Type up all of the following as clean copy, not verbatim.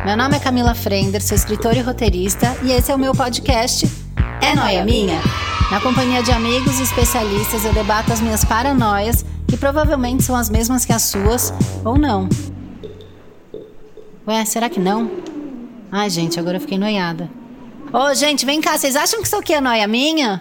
Meu nome é Camila Frender, sou escritora e roteirista e esse é o meu podcast É Nóia Minha? Na companhia de amigos e especialistas eu debato as minhas paranoias, que provavelmente são as mesmas que as suas, ou não. Ué, será que não? Ai, gente, agora eu fiquei noiada. Ô, gente, vem cá, vocês acham que isso aqui é noia minha?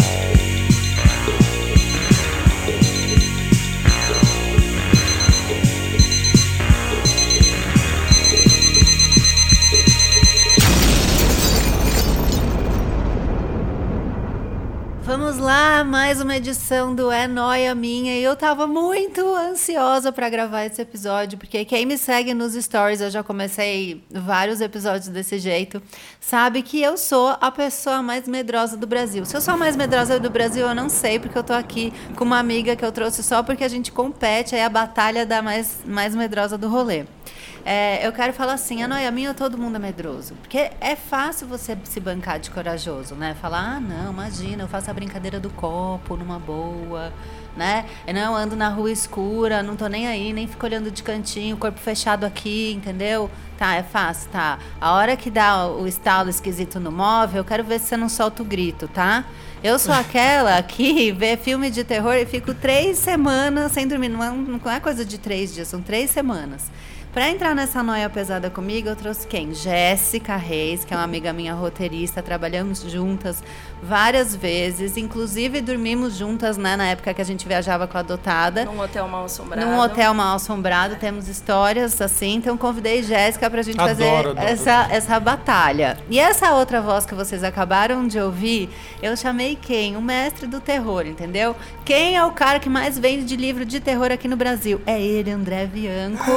Vamos lá, mais uma edição do É Nóia Minha. E eu tava muito ansiosa pra gravar esse episódio, porque quem me segue nos stories, eu já comecei vários episódios desse jeito, sabe que eu sou a pessoa mais medrosa do Brasil. Se eu sou a mais medrosa do Brasil, eu não sei, porque eu tô aqui com uma amiga que eu trouxe só porque a gente compete, aí a batalha da mais medrosa do rolê. Eu quero falar assim, a Nóia Minha, todo mundo é medroso. Porque é fácil você se bancar de corajoso, né? Falar, não, imagina, eu faço a brincadeira do copo numa boa, né? Eu não ando na rua escura, não tô nem aí, nem fico olhando de cantinho, corpo fechado aqui, entendeu? Tá, é fácil, tá. A hora que dá o estalo esquisito no móvel, eu quero ver se você não solta o grito, tá? Eu sou aquela que vê filme de terror e fico 3 semanas sem dormir. Não é coisa de 3 dias, são 3 semanas. Para entrar nessa noia pesada comigo, eu trouxe quem? Jéssica Reis, que é uma amiga minha roteirista, trabalhamos juntas várias vezes, inclusive dormimos juntas, né, na época que a gente viajava com a adotada. Num hotel mal assombrado. Num hotel mal assombrado, temos histórias assim, então convidei Jéssica pra gente fazer essa batalha. E essa outra voz que vocês acabaram de ouvir, eu chamei quem? O mestre do terror, entendeu? Quem é o cara que mais vende de livro de terror aqui no Brasil? É ele, André Bianco.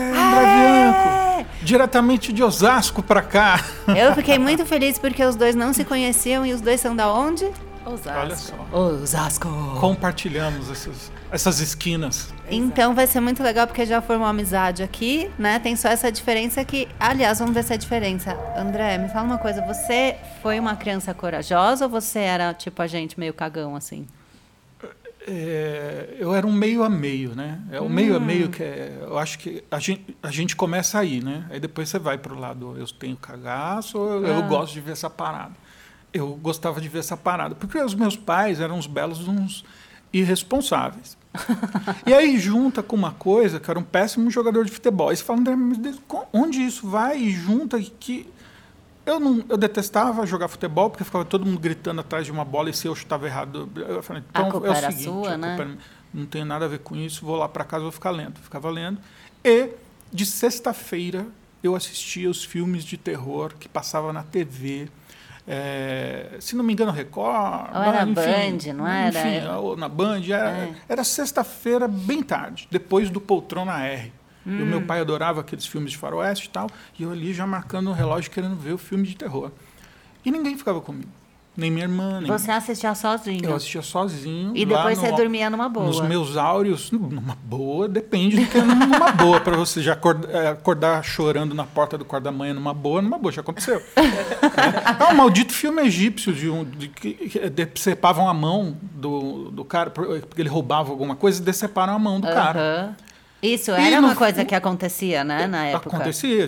Bianco, diretamente de Osasco pra cá. Eu fiquei muito feliz porque os dois não se conheciam e os dois são da onde? Osasco. Olha só. Osasco. Compartilhamos essas esquinas. Então vai ser muito legal porque já formou amizade aqui, né? Tem só essa diferença que, aliás, vamos ver essa diferença. André, me fala uma coisa, você foi uma criança corajosa ou você era tipo a gente meio cagão assim? Eu era um meio a meio, né? O meio a meio que eu acho que a gente começa aí, né? Aí depois você vai pro lado, eu tenho cagaço, eu gosto de ver essa parada. Eu gostava de ver essa parada, porque os meus pais eram uns irresponsáveis. E aí junta com uma coisa que era um péssimo jogador de futebol. Aí você fala, André, mas onde isso vai? E junta que... Eu detestava jogar futebol, porque ficava todo mundo gritando atrás de uma bola e se eu chutava errado. Eu falei, então a culpa é o era seguinte, sua, né? Não tem nada a ver com isso, vou lá para casa, vou ficar lendo. Ficava lendo. E de sexta-feira eu assistia os filmes de terror que passavam na TV. Se não me engano, Record. Ou era Band, não era? Enfim, na Band. Era sexta-feira, bem tarde, depois do Poltrona R. E o meu pai adorava aqueles filmes de faroeste e tal, e eu ali já marcando o relógio querendo ver o filme de terror. E ninguém ficava comigo, nem minha irmã. Nem Você assistia sozinho? Eu assistia sozinho. E depois você dormia numa boa? Nos meus áureos, numa boa, depende do que é numa boa, para você já acordar chorando na porta do quarto da manhã numa boa, já aconteceu. Um maldito filme egípcio de que decepavam a mão do cara, porque ele roubava alguma coisa e deceparam a mão do cara. Isso era uma coisa que acontecia, né, na época? Acontecia,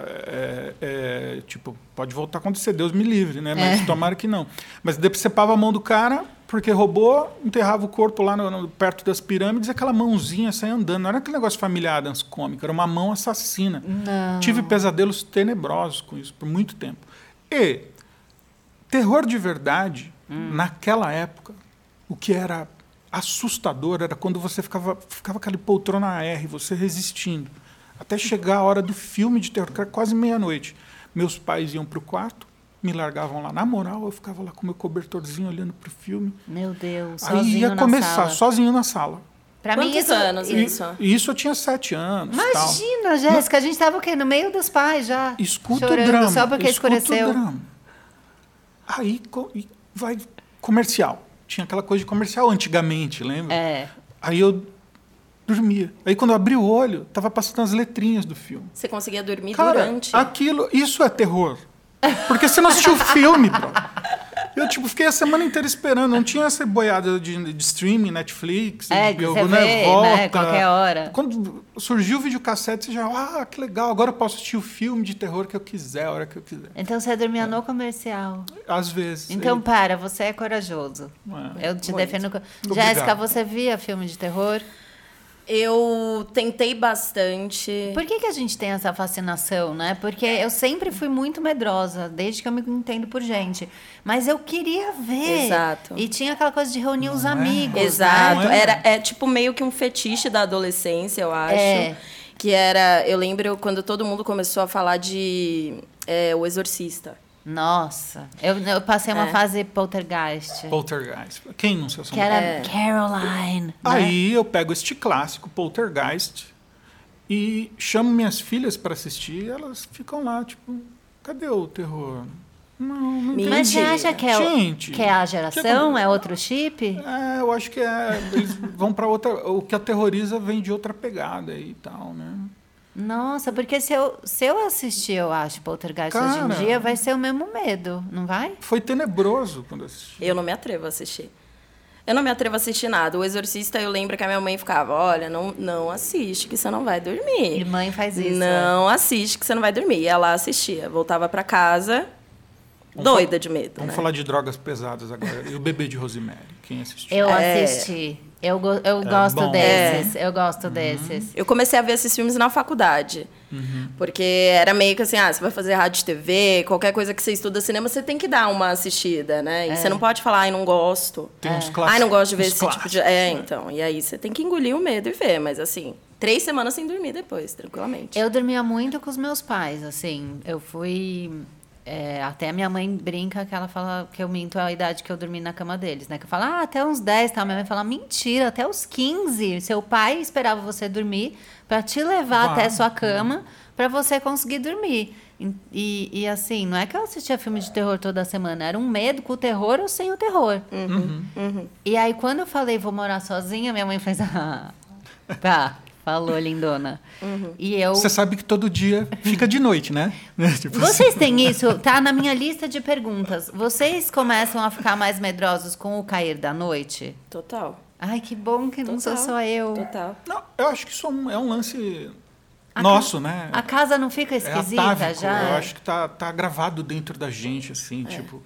pode voltar a acontecer, Deus me livre, né? Mas tomara que não. Mas decepava a mão do cara, porque roubou, enterrava o corpo lá perto das pirâmides, e aquela mãozinha saia andando. Não era aquele negócio família Addams cômico, era uma mão assassina. Não. Tive pesadelos tenebrosos com isso, por muito tempo. E terror de verdade, naquela época, o que era assustador era quando você ficava aquele poltrona R, você resistindo, até chegar a hora do filme de terror, que era quase meia-noite. Meus pais iam para o quarto, me largavam lá. Na moral, eu ficava lá com meu cobertorzinho olhando para o filme. Meu Deus, aí ia começar, sozinho na sala. Pra mim, Quantos anos isso? Isso eu tinha 7 anos. Imagina, Jéssica, a gente estava o quê? No meio dos pais já. Escuta chorando, o drama. Só porque escureceu. O drama. Aí vai comercial. Tinha aquela coisa de comercial antigamente, lembra? Aí eu dormia. Aí quando eu abri o olho, estava passando as letrinhas do filme. Você conseguia dormir durante? Isso é terror. Porque você não assistiu o filme, bro. Eu, tipo, fiquei a semana inteira esperando. Não tinha essa boiada de streaming, Netflix, que você vê, né? Qualquer hora. Quando surgiu o videocassete, você já... que legal. Agora eu posso assistir o filme de terror que eu quiser, a hora que eu quiser. Então você dormia no comercial. Às vezes. Então, você é corajoso. Eu te defendo. Jéssica, você via filme de terror? Eu tentei bastante. Por que a gente tem essa fascinação, né? Porque eu sempre fui muito medrosa, desde que eu me entendo por gente. Mas eu queria ver. Exato. E tinha aquela coisa de reunir os amigos. Exato. Né? É tipo meio que um fetiche da adolescência, eu acho. Que era... Eu lembro quando todo mundo começou a falar de O Exorcista. Nossa, eu passei uma fase Poltergeist. Quem não se assumiu? Que era Caroline. Né? Aí eu pego este clássico, Poltergeist, e chamo minhas filhas para assistir, e elas ficam lá, tipo, cadê o terror? Não entendi. Mas você acha que é a geração? É outro chip? Eu acho que eles vão para outra... O que aterroriza vem de outra pegada e tal, né? Nossa, porque se eu assistir, eu acho, Poltergeist hoje em dia, vai ser o mesmo medo, não vai? Foi tenebroso quando eu assisti. Eu não me atrevo a assistir. Eu não me atrevo a assistir nada. O Exorcista, eu lembro que a minha mãe ficava, olha, não assiste, que você não vai dormir. E mãe faz isso. Não assiste, que você não vai dormir. E ela assistia. Voltava para casa, doida de medo. Vamos falar de drogas pesadas agora. E o Bebê de Rosemary, quem assistiu? Eu assisti. Eu gosto desses. Eu gosto desses. Eu comecei a ver esses filmes na faculdade. Porque era meio que assim, você vai fazer rádio, TV, qualquer coisa que você estuda cinema, você tem que dar uma assistida, né? E você não pode falar, não gosto. Tem uns clássicos. Não gosto de ver esse tipo de... então. E aí você tem que engolir o medo e ver. Mas assim, 3 semanas sem dormir depois, tranquilamente. Eu dormia muito com os meus pais, assim. Eu fui... até a minha mãe brinca que ela fala que eu minto a idade que eu dormi na cama deles, né? Que eu falo, até uns 10, tá? Minha mãe fala, mentira, até os 15. Seu pai esperava você dormir para te levar até sua cama para você conseguir dormir. E assim, não é que eu assistia filme de terror toda semana, era um medo com o terror ou sem o terror. E aí, quando eu falei, vou morar sozinha, minha mãe fez, tá. Falou, lindona. E eu... Você sabe que todo dia fica de noite, né? Tipo Vocês têm isso? Tá na minha lista de perguntas. Vocês começam a ficar mais medrosos com o cair da noite? Total. Ai, que bom que não sou só eu. Total. Não, eu acho que isso é um lance nosso, né? A casa não fica esquisita atávico, já? Eu acho que tá gravado dentro da gente, assim, tipo...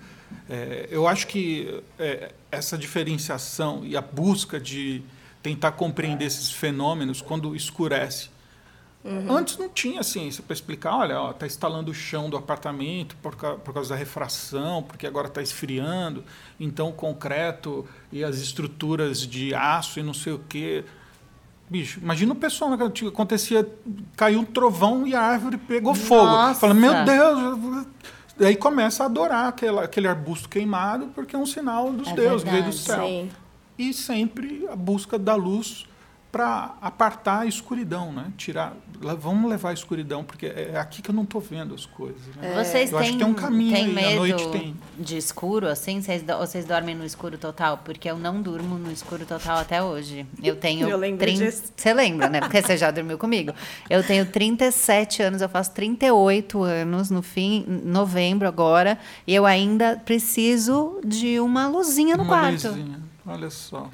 eu acho que essa diferenciação e a busca de tentar compreender esses fenômenos quando escurece. Antes não tinha ciência para explicar, olha, está instalando o chão do apartamento por causa da refração, porque agora está esfriando, então o concreto e as estruturas de aço e não sei o quê. Bicho, imagina o pessoal, né, que acontecia, caiu um trovão e a árvore pegou fogo. Fala, meu Deus... Daí começa a adorar aquele arbusto queimado, porque é um sinal dos deuses, que veio do céu. Sim. E sempre a busca da luz para apartar a escuridão, né? Vamos levar a escuridão, porque é aqui que eu não estou vendo as coisas. Né? Vocês acho que tem um caminho têm aí, medo à noite tem. de escuro, assim? Vocês dormem no escuro total? Porque eu não durmo no escuro total até hoje. Eu tenho... Eu lembro disso. Você lembra, né? Porque você já dormiu comigo. Eu tenho 37 anos, eu faço 38 anos no novembro agora, e eu ainda preciso de uma luzinha no quarto. Luzinha. Olha só.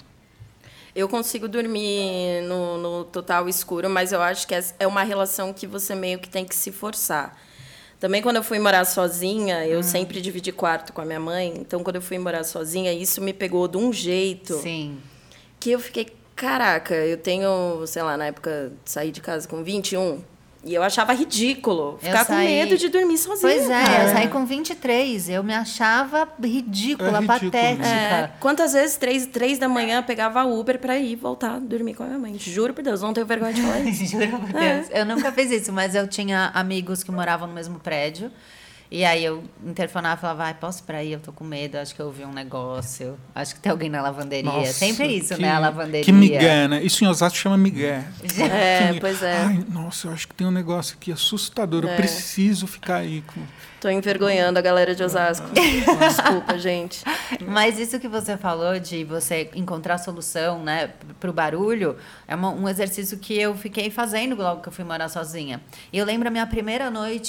Eu consigo dormir no total escuro, mas eu acho que é uma relação que você meio que tem que se forçar. Também, quando eu fui morar sozinha, eu sempre dividi quarto com a minha mãe. Então, quando eu fui morar sozinha, isso me pegou de um jeito... Sim. Que eu fiquei, caraca, eu tenho, sei lá, na época, saí de casa com 21... E eu achava ridículo ficar com medo de dormir sozinha. Pois eu saí com 23. Eu me achava ridícula, patética. Quantas vezes, 3 da manhã, pegava Uber pra ir voltar a dormir com a minha mãe? Juro por Deus, não tenho vergonha de falar isso. Juro por Deus. Eu nunca fiz isso, mas eu tinha amigos que moravam no mesmo prédio. E aí eu interfonava e falava, posso ir pra aí? Eu tô com medo, acho que eu ouvi um negócio. Acho que tem alguém na lavanderia. Nossa, sempre isso, né? A lavanderia. Que migué, né? Isso em Osasco chama migué. Pois é. Ai, nossa, eu acho que tem um negócio aqui assustador. Eu preciso ficar aí. Tô envergonhando a galera de Osasco. Desculpa, gente. Mas isso que você falou de você encontrar solução, né, pro barulho, é um exercício que eu fiquei fazendo logo que eu fui morar sozinha. E eu lembro a minha primeira noite...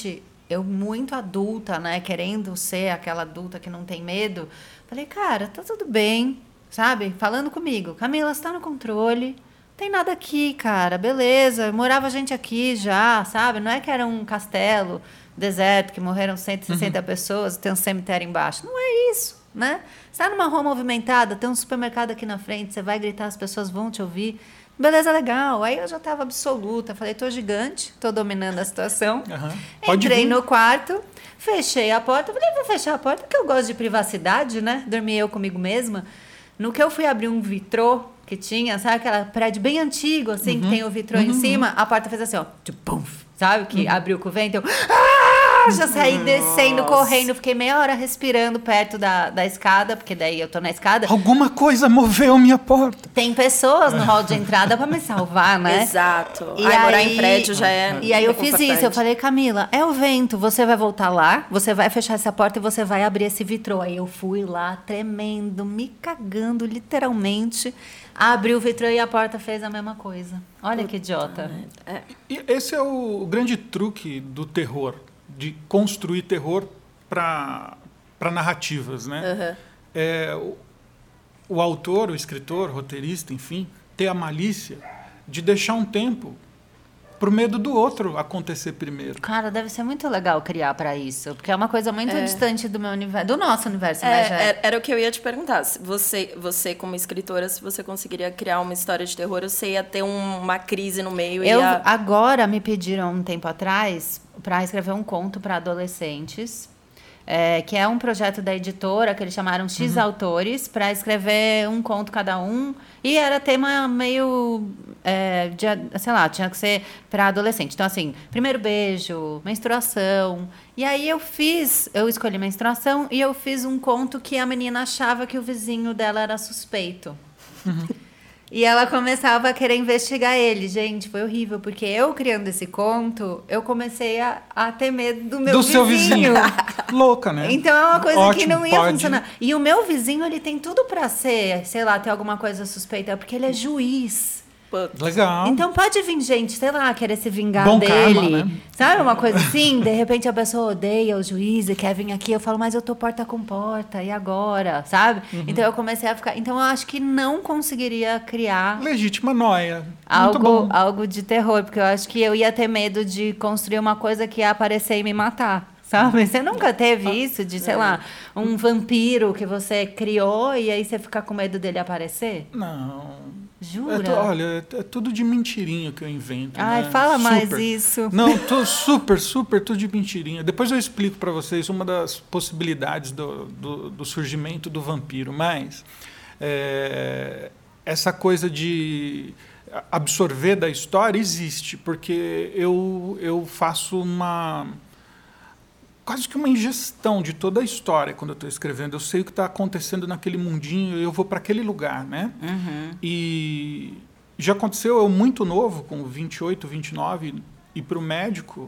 eu muito adulta, né? Querendo ser aquela adulta que não tem medo. Falei, cara, tá tudo bem, sabe? Falando comigo. Camila, você tá no controle. Tem nada aqui, cara. Beleza. Morava gente aqui já, sabe? Não é que era um castelo deserto que morreram 160 pessoas e tem um cemitério embaixo. Não é isso, né? Você tá numa rua movimentada, tem um supermercado aqui na frente, você vai gritar, as pessoas vão te ouvir. Beleza, legal. Aí eu já estava absoluta. Falei, tô gigante, tô dominando a situação. Entrei no quarto, fechei a porta. Falei, vou fechar a porta porque eu gosto de privacidade, né? Dormi eu comigo mesma. No que eu fui abrir um vitrô que tinha, sabe aquela prédio bem antigo, assim, que tem o vitrô em cima, a porta fez assim, ó, pum, sabe? Que abriu com o vento, eu já saí descendo, correndo, fiquei meia hora respirando perto da escada, porque daí eu tô na escada. Alguma coisa moveu minha porta. Tem pessoas no hall de entrada pra me salvar, né? Exato. E aí, morar em prédio já é. E aí eu fiz isso, eu falei, Camila, é o vento, você vai voltar lá, você vai fechar essa porta e você vai abrir esse vitrô. Aí eu fui lá, tremendo, me cagando, literalmente. Abri o vitrô e a porta fez a mesma coisa. Olha que idiota. E esse é o grande truque do terror, de construir terror para narrativas, né? O autor, o escritor, o roteirista, enfim, ter a malícia de deixar um tempo pro medo do outro acontecer primeiro. Cara, deve ser muito legal criar para isso, porque é uma coisa muito distante do meu universo, do nosso universo, né? Era o que eu ia te perguntar. Se você como escritora, se você conseguiria criar uma história de terror, você ia ter uma crise no meio. Agora me pediram um tempo atrás para escrever um conto para adolescentes. Que é um projeto da editora que eles chamaram X autores para escrever um conto cada um, e era tema meio sei lá, tinha que ser para adolescente. Então, assim, primeiro beijo, menstruação. E aí eu escolhi menstruação e eu fiz um conto que a menina achava que o vizinho dela era suspeito. E ela começava a querer investigar ele. Gente, foi horrível, porque eu criando esse conto, eu comecei a ter medo do meu vizinho. Do seu vizinho. Louca, né? Então é uma coisa que não ia funcionar. E o meu vizinho, ele tem tudo pra ser, sei lá, ter alguma coisa suspeita, porque ele é juiz. Legal. Então pode vir gente, sei lá, querer se vingar Bom dele. karma, né? Sabe, uma coisa assim? De repente a pessoa odeia o juiz e quer vir aqui. Eu falo, mas eu tô porta com porta, e agora? Sabe? Então eu comecei a ficar... Então eu acho que não conseguiria criar... Legítima noia. Muito bom. Algo de terror, porque eu acho que eu ia ter medo de construir uma coisa que ia aparecer e me matar. Sabe? Você nunca teve isso de, sei lá, um vampiro que você criou e aí você fica com medo dele aparecer? Não. Jura? Olha, é tudo de mentirinha que eu invento. Ai, né? fala mais isso. Não, super, tudo de mentirinha. Depois eu explico para vocês uma das possibilidades do surgimento do vampiro. Mas essa coisa de absorver da história existe, porque eu faço quase que uma ingestão de toda a história quando eu estou escrevendo. Eu sei o que está acontecendo naquele mundinho e eu vou para aquele lugar, né? E já aconteceu eu muito novo, com 28, 29, ir para o médico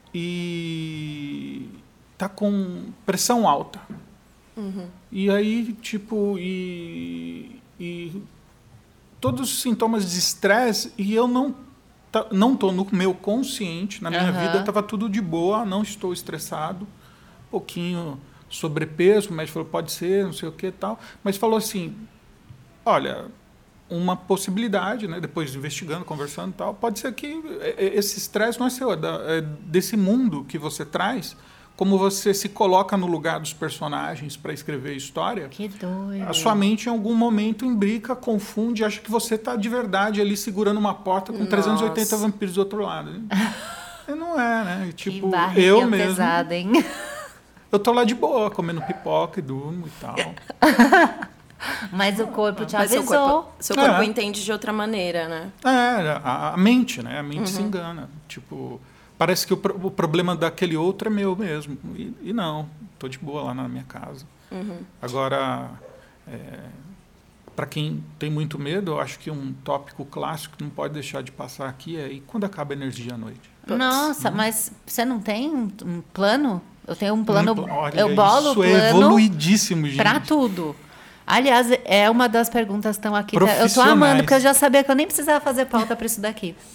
e tá com pressão alta. E aí, tipo, e todos os sintomas de estresse, e eu não estou no meu consciente, na minha vida estava tudo de boa, não estou estressado, um pouquinho sobrepeso, o médico falou, pode ser, não sei o que e tal, mas falou assim, olha, uma possibilidade, né, depois investigando, conversando e tal, pode ser que esse estresse não é seu, é desse mundo que você traz, como você se coloca no lugar dos personagens para escrever a história. Que doido. A sua mente, em algum momento, imbrica, confunde, acha que você está de verdade ali segurando uma porta com 380 vampiros do outro lado. E não é, né? Tipo, eu mesmo. Pesada, hein? Eu tô lá de boa, comendo pipoca e durmo e tal. Mas o corpo te avisou. Seu corpo entende de outra maneira, né? A mente, né? A mente se engana. Tipo... Parece que o problema daquele outro é meu mesmo. E não, estou de boa lá na minha casa. Agora, para quem tem muito medo, eu acho que um tópico clássico que não pode deixar de passar aqui é e quando acaba a energia à noite? Nossa, mas você não tem um plano? Eu tenho um plano, Olha, eu bolo o plano evoluidíssimo, gente. Para tudo. Aliás, é uma das perguntas que estão aqui. Eu tô amando, porque eu já sabia que eu nem precisava fazer pauta para isso daqui.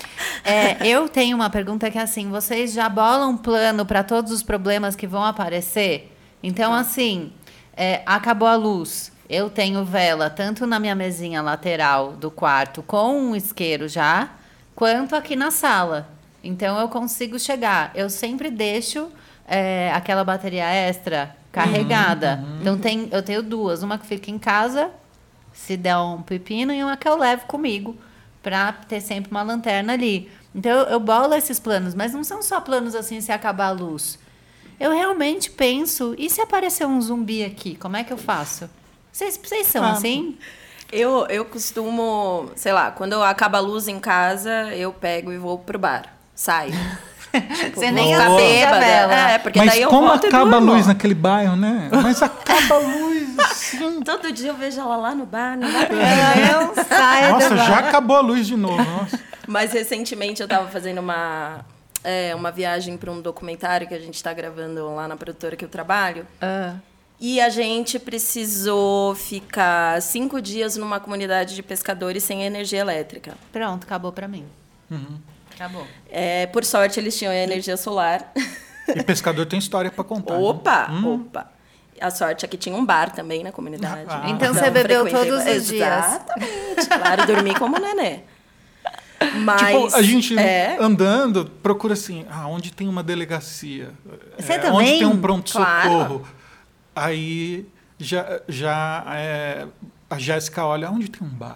Eu tenho uma pergunta que é assim, vocês já bolam um plano para todos os problemas que vão aparecer? Então, assim, acabou a luz. Eu tenho vela tanto na minha mesinha lateral do quarto com um isqueiro já, quanto aqui na sala. Então, eu consigo chegar. Eu sempre deixo aquela bateria extra carregada. Então, eu tenho duas. Uma que fica em casa, se der um pepino, e uma que eu levo comigo, para ter sempre uma lanterna ali. Então, eu bolo esses planos. Mas não são só planos assim, se acabar a luz. Eu realmente penso, e se aparecer um zumbi aqui? Como é que eu faço? Vocês são assim? Eu costumo, sei lá, quando acaba a luz em casa, eu pego e vou pro bar. Saio. Tipo, Você nem ficar acende a vela. porque Mas daí eu como volto e acaba a durmo. luz naquele bairro, né? Mas acaba a luz assim. Todo dia eu vejo ela lá no bar, não dá pra Ela não sai Nossa, do já bar. acabou a luz de novo. Nossa. Mas recentemente eu estava fazendo uma viagem para um documentário que a gente está gravando lá na produtora que eu trabalho. E a gente precisou ficar 5 dias numa comunidade de pescadores sem energia elétrica. Pronto, acabou pra mim. Acabou. Por sorte, eles tinham energia solar. E pescador tem história para contar. Opa! A sorte é que tinha um bar também na comunidade. Então você bebeu frequentei- todos os dias. Exatamente. Claro, dormi como nenê. Mas, Tipo, a gente andando procura assim, onde tem uma delegacia, Você onde também? tem um pronto-socorro. Claro. Aí a Jéssica olha, onde tem um bar?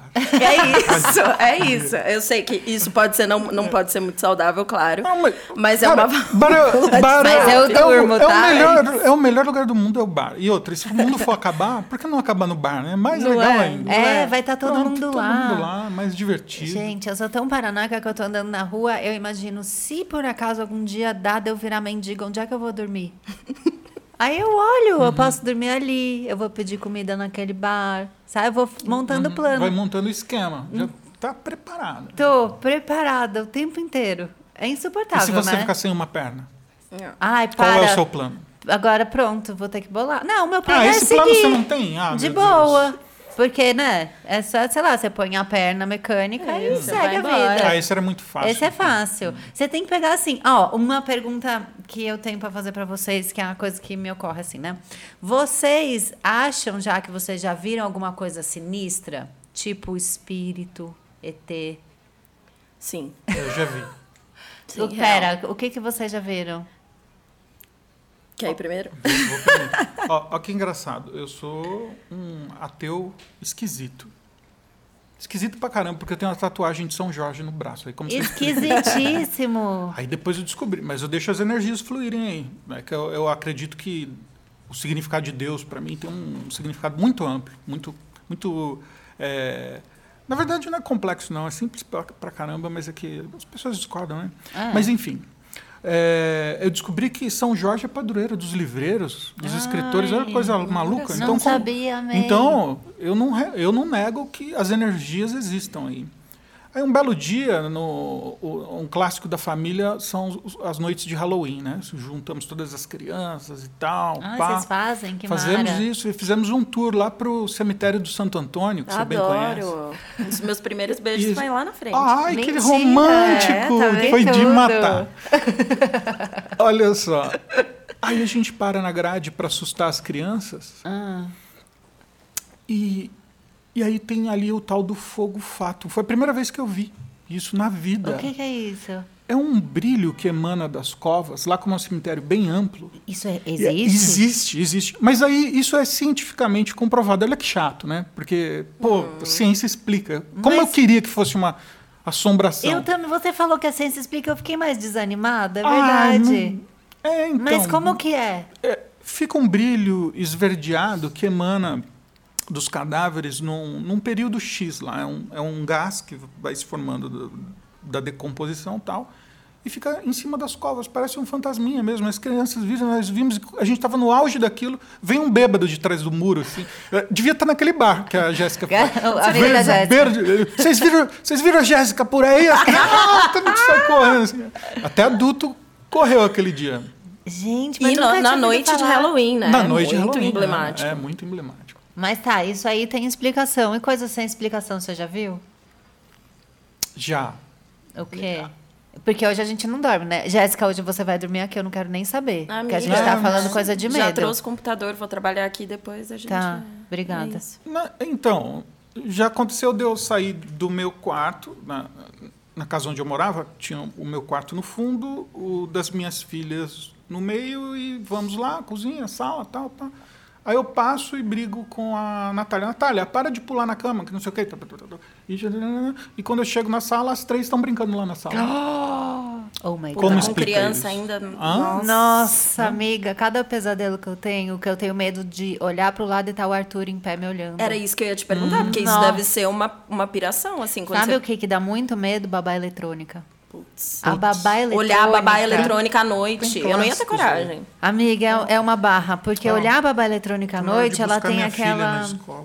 É isso. Eu sei que isso pode ser, não pode ser muito saudável, claro. Não, mas cara, é uma... bar Mas eu durmo, tá? é o melhor lugar do mundo, é o bar. E outra, se o mundo for acabar, por que não acabar no bar, né? Mais Não legal é? ainda. Vai estar todo Pronto, mundo todo lá. mundo lá, mais divertido. Gente, eu sou tão paranoica que eu tô andando na rua, eu imagino, se por acaso algum dia dá de eu virar mendiga, onde é que eu vou dormir? Aí eu olho, eu posso dormir ali, eu vou pedir comida naquele bar, sabe? Eu vou montando plano. Vai montando o esquema, já tá preparado. Tô preparada o tempo inteiro. É insuportável, E se você né? ficar sem uma perna? Ai, Qual para. é o seu plano? Agora pronto, vou ter que bolar. Não, meu plano é esse seguir. plano você não tem? De meu boa. Deus. Porque, né? É só, sei lá, você põe a perna mecânica e Você segue vai a embora. vida. Esse era muito fácil. Esse é fácil. Você tem que pegar assim, uma pergunta que eu tenho pra fazer pra vocês, que é uma coisa que me ocorre assim, né? Vocês acham já que vocês já viram alguma coisa sinistra? Tipo espírito, ET? Sim. Eu já vi. Sim, Pera, o que vocês já viram? Quer ir primeiro? Vou primeiro. Ó, que engraçado. Eu sou um ateu esquisito. Esquisito pra caramba, porque eu tenho uma tatuagem de São Jorge no braço. Aí, como você... Esquisitíssimo. Aí depois eu descobri. Mas eu deixo as energias fluírem aí. Né? Que eu acredito que o significado de Deus, para mim, tem um significado muito amplo. Muito na verdade, não é complexo, não. É simples pra caramba, mas é que as pessoas discordam, né? Mas, enfim. Eu descobri que São Jorge é padroeiro dos livreiros, dos escritores. Olha que coisa maluca. Não sabia mesmo. Então, eu não nego que as energias existam aí. Aí, um belo dia, um clássico da família são as noites de Halloween, né? Juntamos todas as crianças e tal. Vocês fazem? Que Fazemos mara. isso e fizemos um tour lá pro cemitério do Santo Antônio, que você bem conhece. Adoro. Um dos meus primeiros beijos foi lá na frente. Ai, que Mentira, romântico! tá vendo Foi de tudo? matar. Olha só. Aí a gente para na grade para assustar as crianças. E aí tem ali o tal do fogo fato. Foi a primeira vez que eu vi isso na vida. O que é isso? É um brilho que emana das covas, lá como é um cemitério bem amplo. Isso existe? Existe. Mas aí isso é cientificamente comprovado. Olha que chato, né? Porque, a ciência explica. Como eu queria que fosse uma assombração. Eu também. Você falou que a ciência explica, eu fiquei mais desanimada, é verdade. Então, Mas como que é? Fica um brilho esverdeado que emana dos cadáveres num período X lá. É um gás que vai se formando da decomposição e tal, e fica em cima das covas. Parece um fantasminha mesmo. As crianças viram, nós vimos, a gente estava no auge daquilo, vem um bêbado de trás do muro. Assim. Devia estar naquele bar que a Jéssica falou. A Avenida Jéssica. Vocês viram a Jéssica por aí? Todo mundo sai correndo. Assim. Até adulto correu aquele dia. Gente, mas E nunca tinha na ouvido noite de falar. Halloween, né? Na noite de Muito Halloween. emblemático. É muito emblemático. Mas tá, isso aí tem explicação. E coisa sem explicação, você já viu? Já. O quê? Porque hoje a gente não dorme, né? Jéssica, hoje você vai dormir aqui, eu não quero nem saber. Amiga, porque a gente tá falando coisa de medo. Já trouxe o computador, vou trabalhar aqui depois a gente... Tá, obrigada. Então, já aconteceu de eu sair do meu quarto, na casa onde eu morava, tinha o meu quarto no fundo, o das minhas filhas no meio, e vamos lá, cozinha, sala, tal. Aí eu passo e brigo com a Natália. Natália, para de pular na cama, que não sei o quê. E quando eu chego na sala, as 3 estão brincando lá na sala. Oh my God. Como com criança isso? ainda... Nossa, amiga, cada pesadelo que eu tenho medo de olhar pro lado e tá o Arthur em pé me olhando. Era isso que eu ia te perguntar, porque isso deve ser uma piração, assim. Quando Sabe você... o que dá muito medo? Babá eletrônica. Putz. A babá eletrônica. Olhar a babá eletrônica à noite. Eu não ia ter Clássicos, coragem. Amiga, é uma barra, porque olhar a babá eletrônica à noite, ela tem aquela...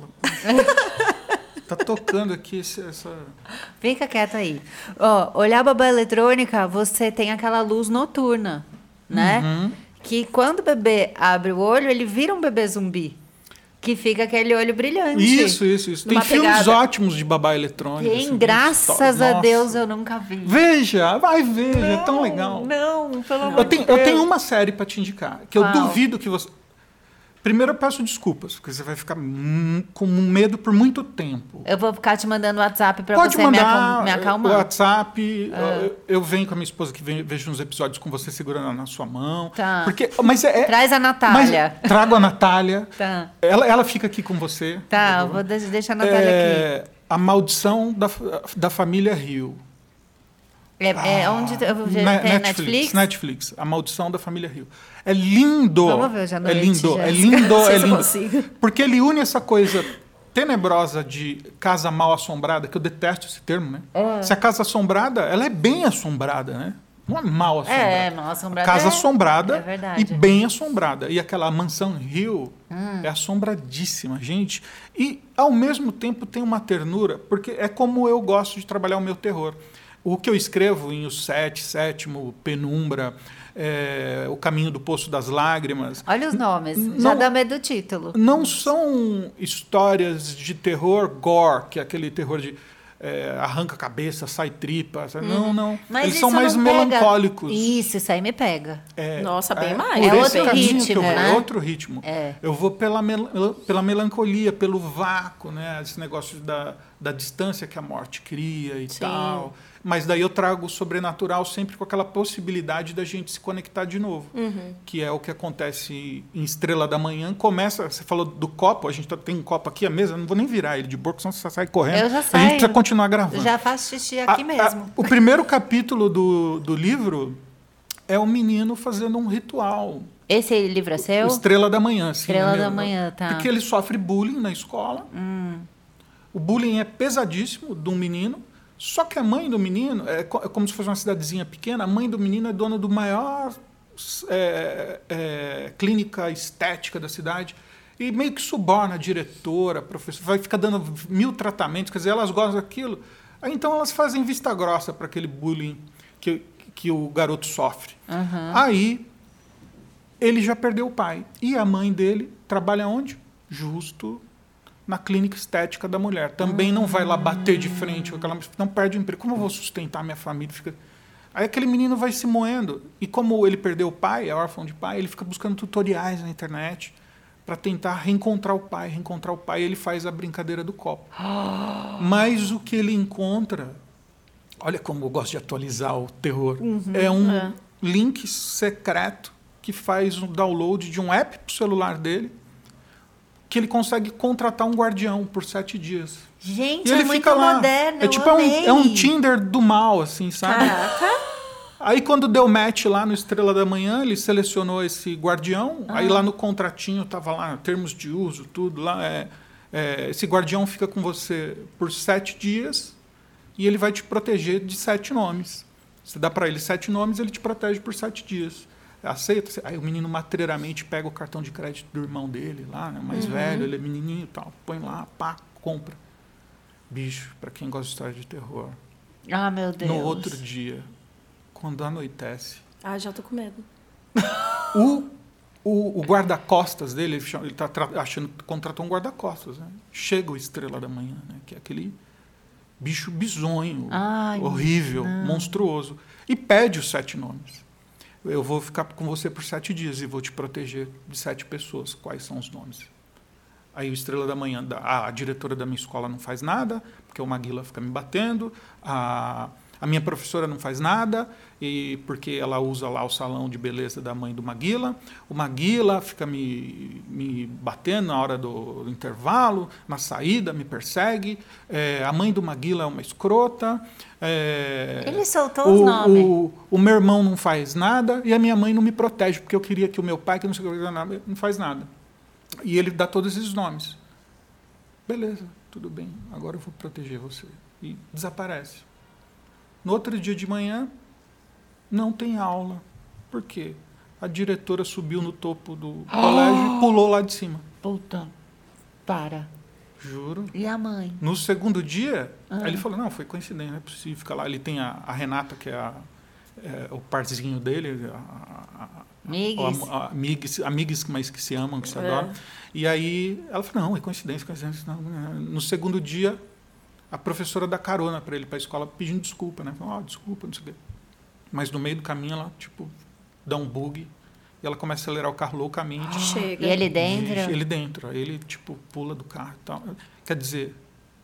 Tá tocando aqui essa... Fica quieta aí. Ó, olhar a babá eletrônica, você tem aquela luz noturna, né? Que quando o bebê abre o olho, ele vira um bebê zumbi. Que fica aquele olho brilhante. Isso. Tem filmes ótimos de babá eletrônica. Tem, graças a Deus eu nunca vi. Veja, é tão legal. Não, pelo amor de Deus. Eu tenho uma série para te indicar, que eu Qual? duvido que você... Primeiro eu peço desculpas, porque você vai ficar com medo por muito tempo. Eu vou ficar te mandando WhatsApp pra Pode você mandar me acalmar. o WhatsApp. Eu venho com a minha esposa que vejo uns episódios com você segurando na sua mão. Tá. Mas Traz a Natália. Trago a Natália. Tá. Ela fica aqui com você. Tá, eu vou deixar a Natália aqui. A Maldição da Família Rio. Onde tem Netflix. A Maldição da Família Rio. É lindo. Vamos ver hoje à noite, é lindo. Porque ele une essa coisa tenebrosa de casa mal assombrada, que eu detesto esse termo, né? Se a casa assombrada, ela é bem assombrada, né? Não é mal assombrada. Mal assombrada. Casa assombrada verdade. e bem assombrada. E aquela mansão Hill é assombradíssima, gente. E, ao mesmo tempo, tem uma ternura, porque é como eu gosto de trabalhar o meu terror. O que eu escrevo em O Sétimo, Penumbra, O Caminho do Poço das Lágrimas... Olha os nomes, já dá medo do título. Não são histórias de terror gore, que é aquele terror de arranca a cabeça, sai tripa. Não. Mas eles são mais melancólicos. Isso aí me pega. Nossa, bem mais. É outro ritmo, né? É outro ritmo. Eu vou pela melancolia, pelo vácuo, né? Esse negócio da distância que a morte cria e tal. Mas daí eu trago o sobrenatural sempre com aquela possibilidade da gente se conectar de novo. Que é o que acontece em Estrela da Manhã. Começa, você falou do copo, a gente tem um copo aqui, a mesa, eu não vou nem virar ele de boca, senão você sai correndo. Eu já saio. A gente precisa continuar gravando. Já faço xixi aqui mesmo. O primeiro capítulo do livro é um menino fazendo um ritual. Esse livro é seu? Estrela da Manhã, sim. Estrela da Manhã, tá. Porque ele sofre bullying na escola. O bullying é pesadíssimo de um menino. Só que a mãe do menino, é como se fosse uma cidadezinha pequena, a mãe do menino é dona do maior clínica estética da cidade e meio que suborna a diretora, a professora, vai ficar dando 1000 tratamentos, quer dizer, elas gostam daquilo. Aí, então elas fazem vista grossa para aquele bullying que o garoto sofre. Aí ele já perdeu o pai. E a mãe dele trabalha onde? Justo na clínica estética da mulher. Também não vai lá bater de frente com aquela... Não perde o emprego. Como eu vou sustentar minha família? Aí aquele menino vai se moendo. E como ele perdeu o pai, é órfão de pai, ele fica buscando tutoriais na internet para tentar reencontrar o pai. Ele faz a brincadeira do copo. Mas o que ele encontra... Olha como eu gosto de atualizar o terror. É um link secreto que faz um download de um app para o celular dele, que ele consegue contratar um guardião por 7 dias. Gente, e ele muito fica lá. moderno. É tipo um Tinder do mal, assim, sabe? Caraca. Aí quando deu match lá no Estrela da Manhã, ele selecionou esse guardião. Aí lá no contratinho tava lá, termos de uso, tudo lá. Esse guardião fica com você por 7 dias e ele vai te proteger de 7 nomes. Você dá para ele 7 nomes, ele te protege por 7 dias. Aceita? Aí o menino matreiramente pega o cartão de crédito do irmão dele lá, né, mais velho, ele é menininho e tal, põe lá, pá, compra. Bicho, para quem gosta de história de terror. Ah, meu Deus. No outro dia, quando anoitece... Já tô com medo. O guarda-costas dele, ele tá achando que contratou um guarda-costas, né? Chega o Estrela da Manhã, né, que é aquele bicho bizonho, Ai, horrível, monstruoso. E pede os 7 nomes. Eu vou ficar com você por 7 dias e vou te proteger de 7 pessoas. Quais são os nomes? Aí o Estrela da Manhã, a diretora da minha escola não faz nada, porque o Maguila fica me batendo, a minha professora não faz nada, porque ela usa lá o salão de beleza da mãe do Maguila, o Maguila fica me batendo na hora do intervalo, na saída, me persegue, a mãe do Maguila é uma escrota, Ele soltou os nomes. O meu irmão não faz nada e a minha mãe não me protege, porque eu queria que o meu pai, que não sei o que, não faz nada. E ele dá todos esses nomes. Beleza, tudo bem, agora eu vou proteger você. E desaparece. No outro dia de manhã, não tem aula. Por quê? A diretora subiu no topo do colégio e pulou lá de cima. Puta, para. Juro. E a mãe? No segundo dia, aí ele falou, não, foi coincidência, não é possível ficar lá. Ele tem a Renata, que é o parzinho dele, amigas, mas que se amam, que se adoram. E aí ela falou, não, é coincidência. Não. No segundo dia, a professora dá carona para ele, para a escola, pedindo desculpa, né? Falou, desculpa, não sei o quê. Mas no meio do caminho, ela, dá um bug e ela começa a acelerar o carro loucamente. Chega. E ele dentro? Ele dentro. Aí ele, pula do carro e tal. Quer dizer,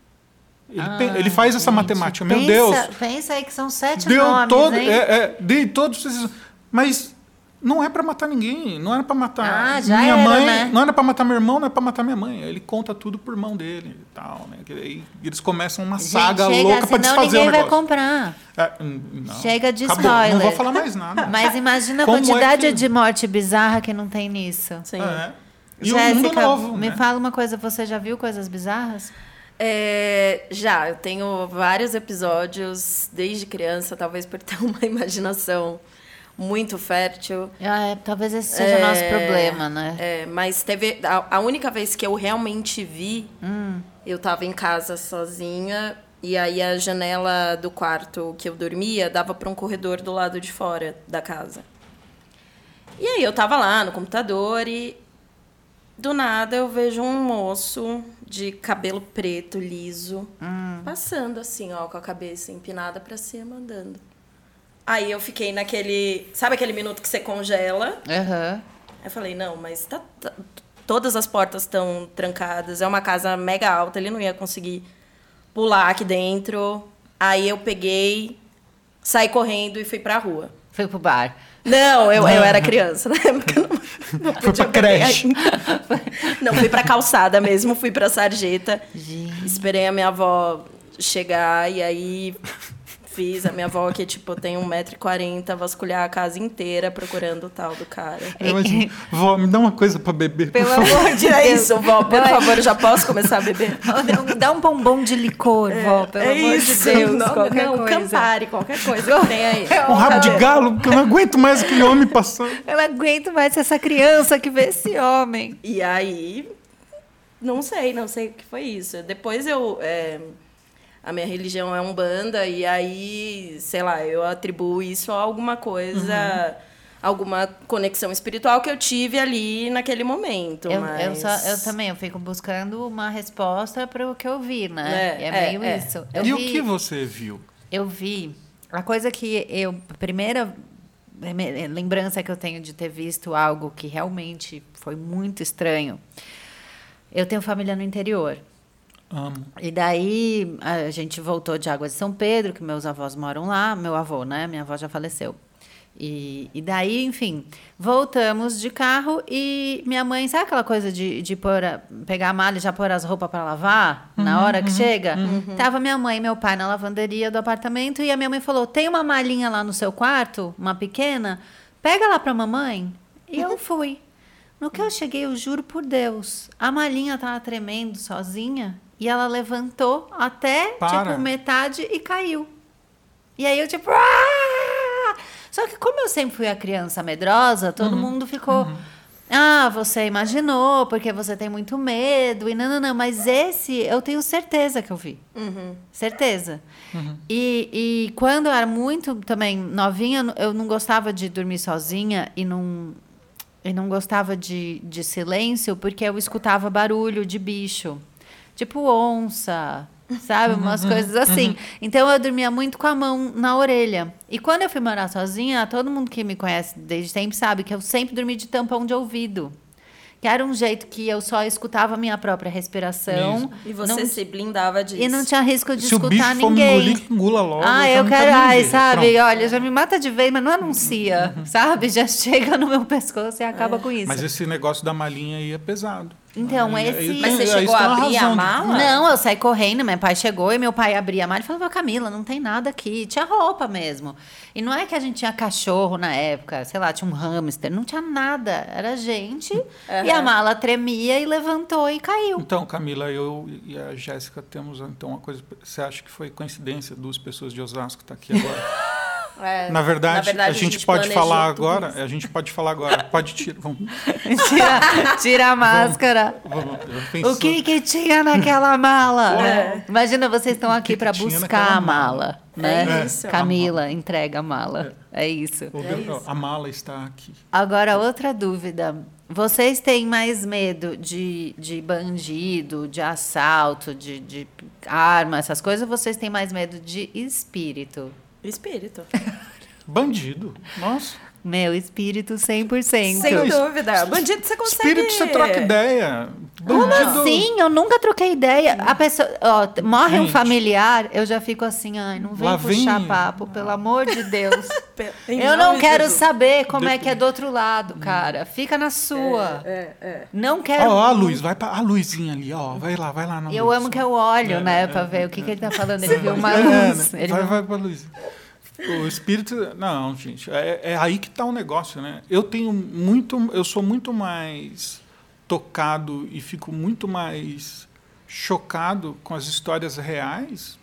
ele faz essa matemática. Meu Deus! Pensa aí que são 7 deu nomes, hein? Dei todos esses... Mas não é para matar ninguém. Não era para matar já minha era, mãe. né? Não era para matar meu irmão, não é para matar minha mãe. Ele conta tudo por mão dele e tal. Né? E eles começam uma saga louca para desfazer o negócio. Ninguém vai comprar. Chega de Acabou. spoiler. Não vou falar mais nada. Mas imagina a Como quantidade de morte bizarra que não tem nisso. Sim. E o mundo Jéssica, novo, me né? fala uma coisa. Você já viu coisas bizarras? Já, eu tenho vários episódios desde criança, talvez por ter uma imaginação muito fértil. Talvez esse seja o nosso problema, né? Mas teve... A única vez que eu realmente vi, eu estava em casa sozinha, e aí a janela do quarto que eu dormia dava para um corredor do lado de fora da casa. E aí eu estava lá no computador e... Do nada eu vejo um moço de cabelo preto, liso, passando assim, ó, com a cabeça empinada pra cima, andando. Aí eu fiquei naquele... Sabe aquele minuto que você congela? Aham. Eu falei, não, mas todas as portas estão trancadas, é uma casa mega alta, ele não ia conseguir pular aqui dentro. Aí eu peguei, saí correndo e fui pra rua. Foi pro bar. Não, eu era criança, na época não Foi pra creche. Não, fui pra calçada mesmo, fui pra sarjeta. Gente. Esperei a minha avó chegar e aí fiz a minha avó, que tem 1,40 m, vasculhar a casa inteira procurando o tal do cara. Imagina, vó, me dá uma coisa pra beber, por favor. Amor de Deus, isso, vó, por favor, já posso começar a beber? Dá um bombom de licor, vó, pelo amor de Deus. Não, qualquer não, coisa. Campari, qualquer coisa que tem aí. Um rabo de galo, porque eu não aguento mais aquele homem passando. Eu não aguento mais essa criança que vê esse homem. E aí, não sei o que foi isso. Depois a minha religião é Umbanda, e aí, sei lá, eu atribuo isso a alguma coisa, alguma conexão espiritual que eu tive ali naquele momento. Eu também, eu fico buscando uma resposta para o que eu vi, né? Meio isso. O que você viu? Eu vi. A coisa que a primeira lembrança que eu tenho de ter visto algo que realmente foi muito estranho. Eu tenho família no interior. Amo. E daí a gente voltou de Águas de São Pedro, que meus avós moram lá, meu avô, né? Minha avó já faleceu. E daí, enfim, voltamos de carro e minha mãe, sabe aquela coisa de pegar a mala e já pôr as roupas para lavar na hora que chega? Tava minha mãe e meu pai na lavanderia do apartamento e a minha mãe falou, tem uma malinha lá no seu quarto, uma pequena, pega lá pra mamãe. E eu fui. No que eu cheguei, eu juro por Deus, a malinha tava tremendo sozinha. E ela levantou até, metade e caiu. E aí eu, Só que como eu sempre fui a criança medrosa, todo mundo ficou... você imaginou, porque você tem muito medo. E não. Mas esse, eu tenho certeza que eu vi. Certeza. E quando eu era muito, também, novinha, eu não gostava de dormir sozinha e não gostava de silêncio, porque eu escutava barulho de bicho. Tipo onça, sabe? Umas coisas assim. Então, eu dormia muito com a mão na orelha. E quando eu fui morar sozinha, todo mundo que me conhece desde sempre sabe que eu sempre dormi de tampão de ouvido. Que era um jeito que eu só escutava a minha própria respiração. Isso. E você se blindava disso. E não tinha risco de Se o bicho escutar for me ninguém. engolir, engula logo. Ah, já eu não quero, ninguém. sabe? Pronto. Olha, já me mata de vez, mas não anuncia, sabe? Já chega no meu pescoço e acaba com isso. Mas esse negócio da malinha aí é pesado. Então, Aí- esse... aí Mas você tem- chegou aí a tem uma abrir a razão de- mala? Não, eu saí correndo, meu pai chegou e meu pai abria a mala e falava, Camila, não tem nada aqui. Tinha roupa mesmo. E não é que a gente tinha cachorro na época, sei lá, tinha um hamster, não tinha nada. Era gente e a mala tremia e levantou e caiu. Então, Camila, eu e a Jéssica temos então uma coisa. Você acha que foi coincidência duas pessoas de Osasco estar aqui agora? Na verdade, a gente pode planejou falar tudo agora. isso. A gente pode falar agora. Pode tirar. Vamos, Tira a máscara. eu penso- O que tinha naquela mala? Imagina, vocês estão aqui para que tinha buscar naquela a mala, né? É isso. Camila, entrega a mala. É isso. A mala está aqui. Agora, outra dúvida. Vocês têm mais medo de bandido, de assalto, de arma, essas coisas? Ou vocês têm mais medo de espírito? Espírito. Bandido. Nossa. Meu, espírito 100%. Sem dúvida. Bandido você consegue... Espírito você troca ideia. Como Bandido. assim? Eu nunca troquei ideia. A pessoa, morre um Gente. familiar, eu já fico assim, ai, não vem Lá puxar vem- papo, pelo amor de Deus. Em Eu nome não de quero Jesus. saber como é que é do outro lado, cara. Fica na sua. Não quero. Ó, a luz, vai pra a luzinha ali, ó. Vai lá na Eu luz. amo que eu olho, né, pra ver o que ele tá falando. Ele viu uma É, luz. né? Ele Vai, viu- vai pra luz. O espírito. Não, gente. É aí que tá o negócio, né? Eu sou muito mais tocado e fico muito mais chocado com as histórias reais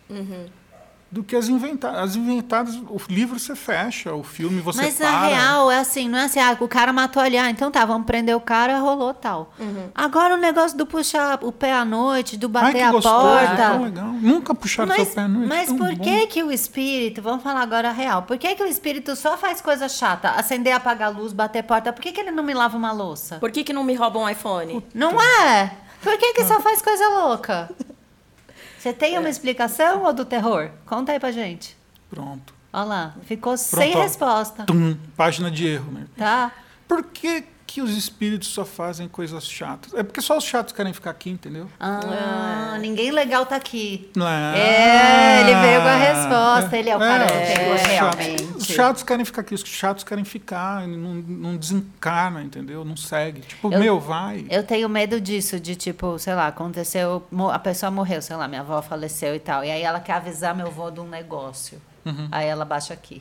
do que as inventadas. As inventadas, o livro você fecha, o filme você Mas para. a real é assim, não é assim, o cara matou ali, então tá, vamos prender o cara, rolou tal. Agora o negócio do puxar o pé à noite, do Ai, bater que a gostoso, porta. tão legal. Nunca puxaram seu pé à noite. Mas tão por bom. que o espírito, vamos falar agora a real, por que o espírito só faz coisa chata? Acender, apagar a luz, bater porta, por que ele não me lava uma louça? Por que não me roubam um iPhone? Não é? Por que só faz coisa louca? Você tem uma explicação ou do terror? Conta aí pra gente. Pronto. Olha lá, ficou sem ó. resposta, Tum, página de erro, né? tá? Por que os espíritos só fazem coisas chatas? É porque só os chatos querem ficar aqui, entendeu? Ninguém legal tá aqui. Não. Ele veio com a resposta. Ele é o cara que pegou os realmente. Os chatos querem ficar aqui, os chatos querem ficar, não desencarna, entendeu? Não segue. Tipo, vai. Eu tenho medo disso, de tipo, sei lá, aconteceu, a pessoa morreu, sei lá, minha avó faleceu e tal. E aí ela quer avisar meu avô de um negócio. Aí ela baixa aqui.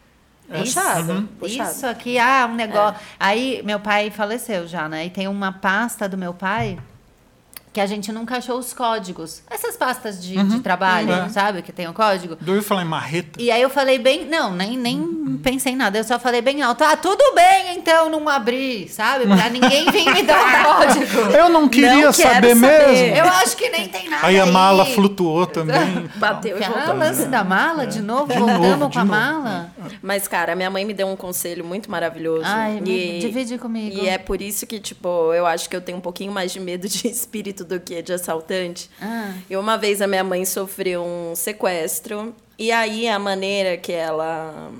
Puxado. Isso aqui, um negócio. Aí meu pai faleceu já, né? E tem uma pasta do meu pai que a gente nunca achou os códigos. Essas pastas de trabalho, sabe? Que tem o código. Eu falar em marreta. E aí eu falei bem... Não, nem pensei em nada. Eu só falei bem alto. Tudo bem, então, não abrir, sabe? Pra ninguém vir me dar o código. Eu não queria Não quero saber saber. Eu mesmo. acho que nem tem nada Aí a mala flutuou também. Bateu e Que é o voltou. lance da mala, de novo? De Voltamos novo, com a de novo. mala? Mas, cara, minha mãe me deu um conselho muito maravilhoso. Ai, divide comigo. E é por isso que, tipo, eu acho que eu tenho um pouquinho mais de medo de espírito do que de assaltante. E uma vez a minha mãe sofreu um sequestro. E aí a maneira que ela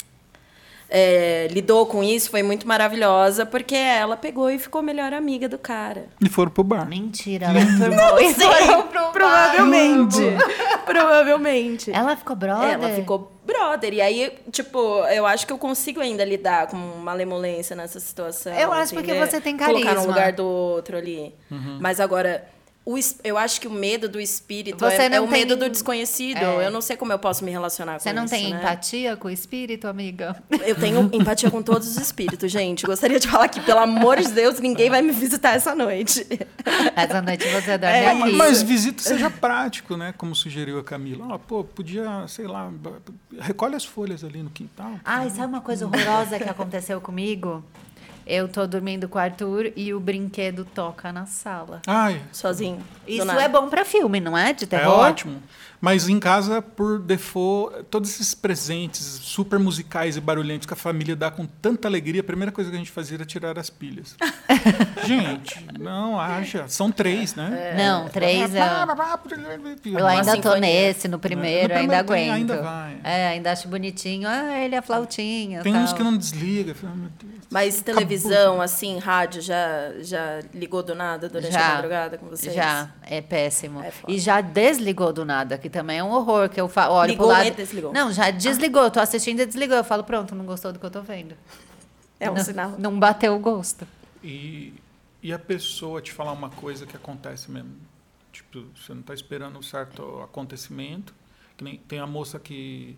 lidou com isso foi muito maravilhosa, porque ela pegou e ficou melhor amiga do cara. E foram pro bar. Mentira, ela enturmou e foram pro Provavelmente. Provavelmente. Ela ficou brother? Ela ficou brother. E aí, tipo, eu acho que eu consigo ainda lidar com malemolência nessa situação. Eu acho porque entender? você tem Colocar carisma. no lugar do outro ali. Mas agora, eu acho que o medo do espírito Você é não o medo tem- do desconhecido. É. Eu não sei como eu posso me relacionar Você com não isso, tem né? empatia com o espírito, amiga? Eu tenho empatia com todos os espíritos, gente. Gostaria de falar que, pelo amor de Deus, ninguém vai me visitar essa noite. Essa noite você dorme É, aqui. Mas visita seja prático, né? Como sugeriu a Camila. Podia, sei lá, recolhe as folhas ali no quintal. Ai, sabe uma coisa horrorosa que aconteceu comigo? eu tô dormindo com o Arthur e o brinquedo toca na sala. Ai, Sozinho. Isso é bom pra filme, não é? De é terror? ótimo. Mas em casa, por default, todos esses presentes super musicais e barulhentos que a família dá com tanta alegria, a primeira coisa que a gente fazia era tirar as pilhas. Gente, não haja. São 3, né? Não, 3 Eu ainda tô sinfonia. nesse, no primeiro, ainda tem, aguento. ainda vai. Ainda acho bonitinho. Ele é flautinha. Tem tal. uns que não desliga. Meu Deus. Mas televisão, assim, rádio, já ligou do nada durante a madrugada com vocês? Já, é péssimo. É foda. E já desligou do nada, que também é um horror, que eu olho Ligou pro lado... e desligou. Não, já desligou, tô assistindo e desligou. Eu falo, pronto, não gostou do que eu tô vendo. É um não, sinal. Não bateu o gosto. E a pessoa te falar uma coisa que acontece mesmo. Tipo, você não está esperando um certo acontecimento. Que nem, tem a moça que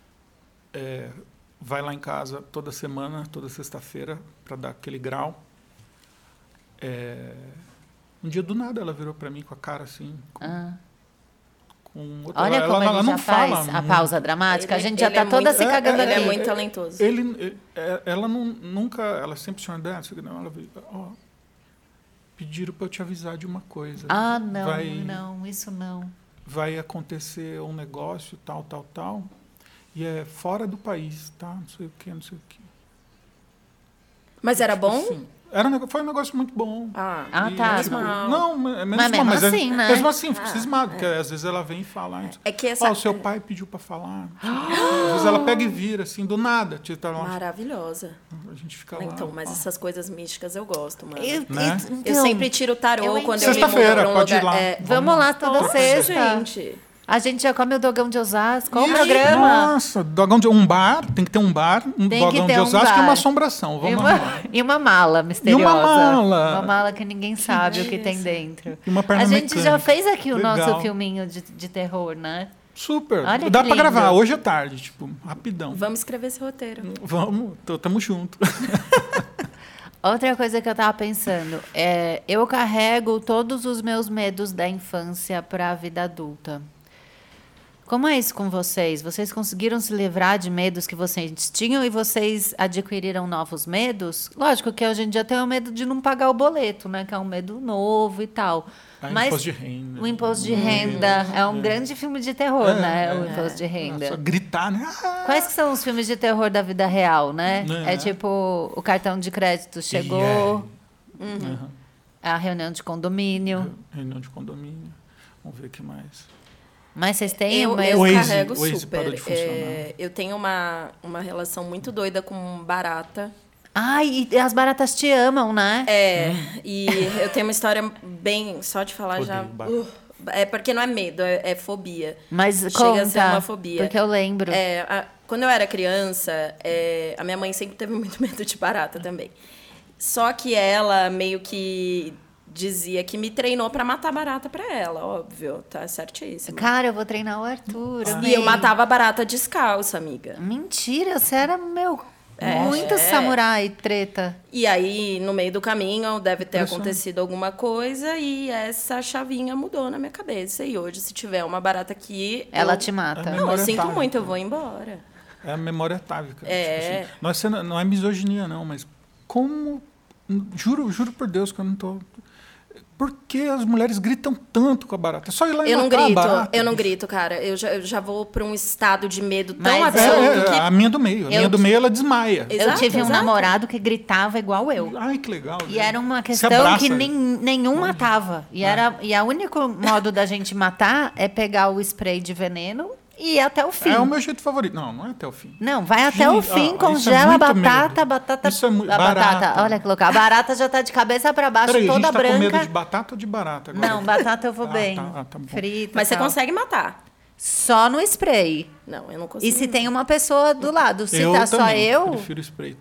vai lá em casa toda semana, toda sexta-feira, para dar aquele grau. Um dia do nada ela virou para mim com a cara assim. Com outra, Olha como ela ele não já faz fala a pausa dramática. A gente já ele tá é toda muito- se cagando Ele é aqui. muito talentoso. Ela nunca, ela sempre senhora dessa, não, ela veio, pediram para eu te avisar de uma coisa. Ah, não, vai, isso não. vai acontecer um negócio, tal, e é fora do país, tá? Não sei o que. Mas era bom? Assim, foi um negócio muito bom. Ah, E, tá. tipo, mal. não, é menos Mas mal, mesmo assim, né? Mesmo assim, fico cismado, porque às vezes ela vem falar. É que essa- o seu pai pediu para falar. Às vezes ela pega e vira, assim, do nada. Tipo, tá lá, Maravilhosa. a gente fica lá. Então, mas essas coisas místicas eu gosto, mano. Né? Eu sempre tiro o tarô eu quando eu me mudo Sexta-feira, pra um pode ir lugar. lá. Vamos lá toda Nossa, sexta. gente. A gente já come o dogão de Osasco. Qual o Ih, programa? Nossa, dogão de um bar, tem que ter um bar, um Tem que dogão ter de um Osasco bar. e uma assombração. Vamos lá. E uma mala misteriosa. E uma mala. Uma mala que ninguém sabe o que tem dentro. E uma perna A gente já mecânica. fez aqui o Legal. nosso filminho de terror, né? Super. Olha Dá que pra lindo. gravar hoje à tarde, tipo, rapidão. Vamos escrever esse roteiro. Vamos, tamo junto. Outra coisa que eu tava pensando eu carrego todos os meus medos da infância para a vida adulta. Como é isso com vocês? Vocês conseguiram se livrar de medos que vocês tinham e vocês adquiriram novos medos? Lógico que hoje em dia tem o medo de não pagar o boleto, né? Que é um medo novo e tal. Mas Imposto de renda. o imposto de renda é um grande filme de terror, né? O imposto de renda. Só gritar, né? Quais que são os filmes de terror da vida real, né? É. É tipo, o cartão de crédito chegou, Uhum. a reunião de condomínio. Reunião de condomínio. Vamos ver o que mais. Mas vocês têm Eu uma... O Waze- carrego o Waze super. parou de funcionar. Eu tenho uma relação muito doida com barata. Ai, e as baratas te amam, né? E eu tenho uma história bem... Só de falar Odeio já... barata. É porque não é medo, é fobia. Mas Chega conta, a ser uma fobia. porque eu lembro. Quando eu era criança, a minha mãe sempre teve muito medo de barata também. Só que ela meio que dizia que me treinou pra matar barata pra ela, óbvio, tá certíssimo. Cara, eu vou treinar o Arthur. E amei. eu matava barata descalça, amiga. Mentira, você era, muito samurai, treta. E aí, no meio do caminho, deve ter Impressionante. acontecido alguma coisa e essa chavinha mudou na minha cabeça. E hoje, se tiver uma barata aqui... Ela eu... te mata. É Não, eu Memória sinto atávica. muito, eu vou embora. É a memória atávica. É. Tipo assim, não é misoginia, não, mas como... Juro por Deus que eu não tô... Por que as mulheres gritam tanto com a barata? É só ir lá e Eu não matar a grito, barata. eu não grito, cara. Eu já vou pra um estado de medo tão Mas absoluto que... A minha do meio. A minha do meio, ela desmaia. Eu Exato, tive um exato. namorado que gritava igual eu. Ai, que legal. E né? era uma Se questão abraça. que nenhum matava. E o único modo da gente matar é pegar o spray de veneno e ir até o fim. É o meu jeito favorito. Não é até o fim. Não, vai até o Gente, fim, isso é congela a muito batata, medo. batata. Isso é muito- a batata. barata. Olha que louca. A barata já tá de cabeça pra baixo, Peraí, a gente toda tá com medo branca. de batata ou de barata agora? Não, batata eu vou bem. tá bom. Frita. Mas você tal. consegue matar. Só no spray. Não, eu não consigo. E se tem uma pessoa do lado, se Eu tá só também eu, prefiro spray.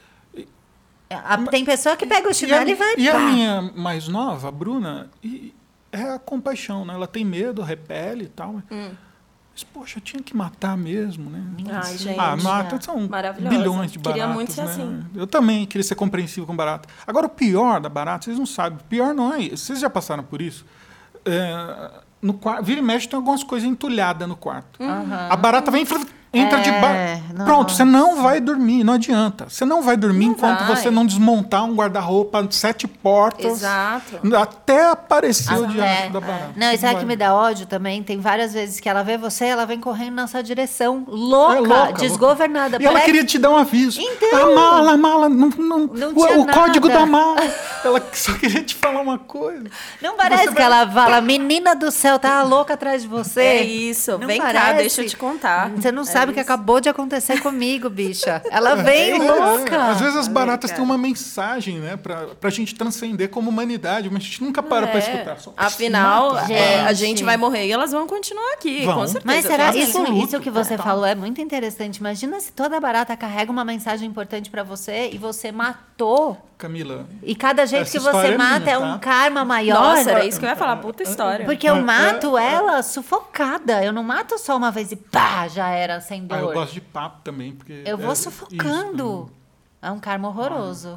tem pessoa que pega o chinelo e vai. E a pá. minha mais nova, a Bruna, é a compaixão, né? Ela tem medo, repele e tal. Mas, poxa, tinha que matar mesmo, né? Ai, gente. Mata, são Maravilhosa. bilhões de Queria baratas, muito ser né? assim. Eu também queria ser compreensivo com barata. Agora, o pior da barata, vocês não sabem. O pior não é isso. Vocês já passaram por isso? No quarto, vira e mexe, tem algumas coisas entulhadas no quarto. A barata vem Entra Pronto, você não vai dormir, não adianta. Você não vai dormir enquanto você não desmontar um guarda-roupa, 7 portas. Exato. Até aparecer o diante da barata. Não, isso é que me dá ódio também. Tem várias vezes que ela vê você, ela vem correndo na sua direção, louca, desgovernada. E ela queria te dar um aviso. Então, a mala, não o nada. código da mala. Ela só queria te falar uma coisa. Não parece que ela fala, menina do céu, tá louca atrás de você. É isso, não vem parece. cá, deixa eu te contar. Você não sabe o que acabou de acontecer comigo, bicha. Ela vem louca. Às vezes as baratas têm uma mensagem, né, pra gente transcender como humanidade, mas a gente nunca para pra escutar. Afinal, a gente vai morrer e elas vão continuar aqui, com certeza. Mas será isso que você falou é muito interessante. Imagina se toda barata carrega uma mensagem importante pra você e você matou. Camila. E cada jeito que você mata é um karma maior. Nossa, era isso que eu ia falar, puta história. Porque eu mato ela sufocada. Eu não mato só uma vez e pá, já era, sem dor. Eu gosto de papo também, porque... Eu vou sufocando. Isso. É um karma horroroso.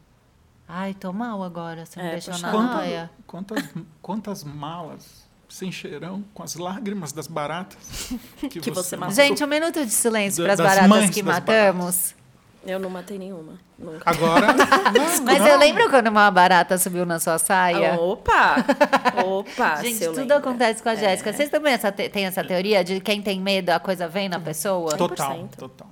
Ai, tô mal agora, você me deixou na noia. Quantas malas se encherão com as lágrimas das baratas que você matou? Gente, um minuto de silêncio para as baratas que matamos. Baratas. Eu não matei nenhuma. Nunca. Agora. Mas eu lembro quando uma barata subiu na sua saia. Opa! Gente, tudo acontece com a Jéssica. Vocês também têm essa teoria de quem tem medo, a coisa vem na pessoa? Total.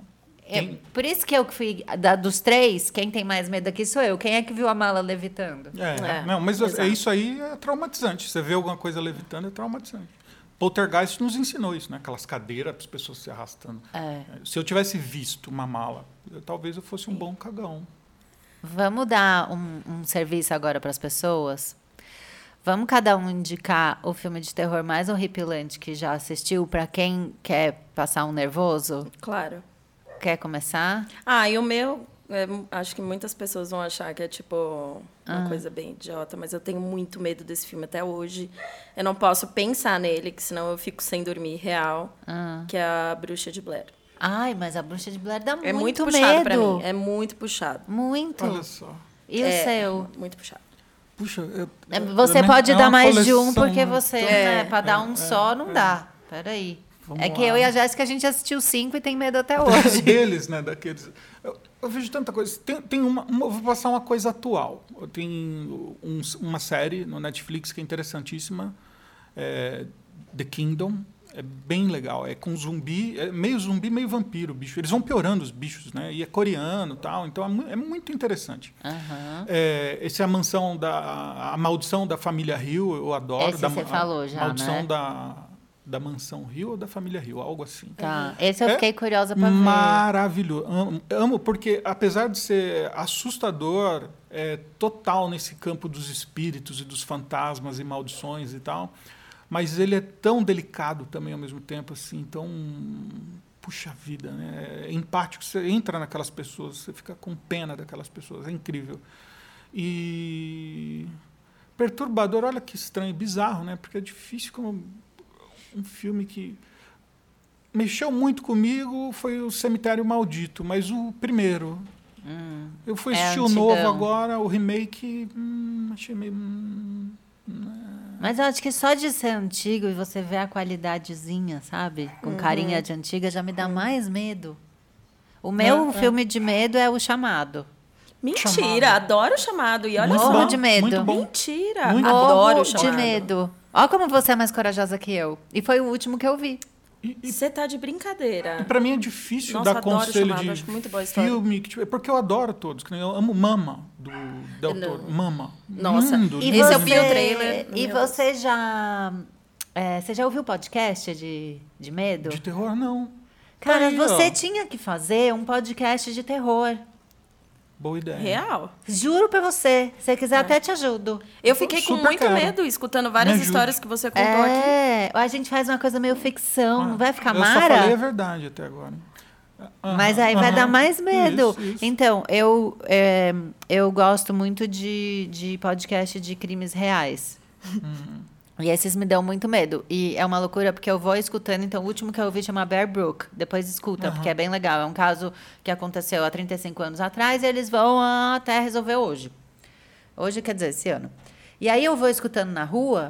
Por isso que eu fui, dos 3, quem tem mais medo aqui sou eu. Quem é que viu a mala levitando? Não, mas isso aí é traumatizante. Você vê alguma coisa levitando, é traumatizante. Poltergeist nos ensinou isso, né? Aquelas cadeiras para as pessoas se arrastando. Se eu tivesse visto uma mala, talvez eu fosse um bom cagão. Vamos dar um serviço agora para as pessoas? Vamos cada um indicar o filme de terror mais horripilante que já assistiu para quem quer passar um nervoso? Claro. Quer começar? E o meu... acho que muitas pessoas vão achar que é tipo uma coisa bem idiota, mas eu tenho muito medo desse filme até hoje. Eu não posso pensar nele, que senão eu fico sem dormir real, que é a Bruxa de Blair. Ai, mas a Bruxa de Blair dá muito medo. É muito puxado pra mim. É muito puxado. Muito. Olha só. E o seu? Muito puxado. Puxa, você pode dar mais de um, porque você, para dar um só, não dá. Peraí. Vamos que lá. eu e a Jéssica, a gente assistiu 5 e tem medo até hoje. Deles, né? Daqueles. Eu vejo tanta coisa. Vou passar uma coisa atual. Tem uma série no Netflix que é interessantíssima. The Kingdom. É bem legal. É com zumbi, zumbi, meio vampiro, bicho. Eles vão piorando os bichos, né? E é coreano e tal. Então é muito interessante. Essa é a mansão a maldição da família Hill, eu adoro. Esse você falou já, maldição né? da mansão Hill ou da família Hill, algo assim. Tá. Esse eu fiquei curiosa para ver. Maravilhoso. Amo, porque apesar de ser assustador, total nesse campo dos espíritos e dos fantasmas e maldições e tal, mas ele é tão delicado também ao mesmo tempo, assim, tão... Puxa vida, né? É empático, você entra naquelas pessoas, você fica com pena daquelas pessoas, é incrível. E... perturbador, olha que estranho, bizarro, né? Porque é difícil como... Um filme que mexeu muito comigo foi o Cemitério Maldito, mas o primeiro. Eu fui assistir o novo agora, o remake, achei meio... Mas eu acho que só de ser antigo e você ver a qualidadezinha, sabe? Com carinha de antiga, já me dá mais medo. O meu filme de medo é O Chamado. Mentira, adoro O Chamado. E olha Morro só. de medo. Muito bom. Mentira, Muito adoro Morro O Chamado. de medo. Olha como você é mais corajosa que eu. E foi o último que eu vi. Você tá de brincadeira. E para mim é difícil Nossa, dar adoro conselho Chamado, de acho muito boa a história. filme, porque eu adoro todos. Que nem eu amo Mama, do Del Toro. Mama. Nossa, Lindo, e lindo. esse eu vi o trailer. E você já... você já ouviu podcast de medo? De terror, não. Cara, Aí, você ó. tinha que fazer um podcast de terror. Boa ideia. Real. Juro pra você. Se você quiser, até te ajudo. Eu fiquei com Super muito quero. medo, escutando várias Me ajude. histórias que você contou aqui. A gente faz uma coisa meio ficção. Não vai ficar Eu só mara? falei a verdade até agora. Mas aí vai dar mais medo. Isso. Então, eu gosto muito de podcast de crimes reais. E esses me dão muito medo. E é uma loucura porque eu vou escutando. Então, o último que eu ouvi chama Bear Brook. Depois escuta, porque é bem legal. É um caso que aconteceu há 35 anos atrás e eles vão até resolver hoje. Hoje quer dizer, esse ano. E aí eu vou escutando na rua,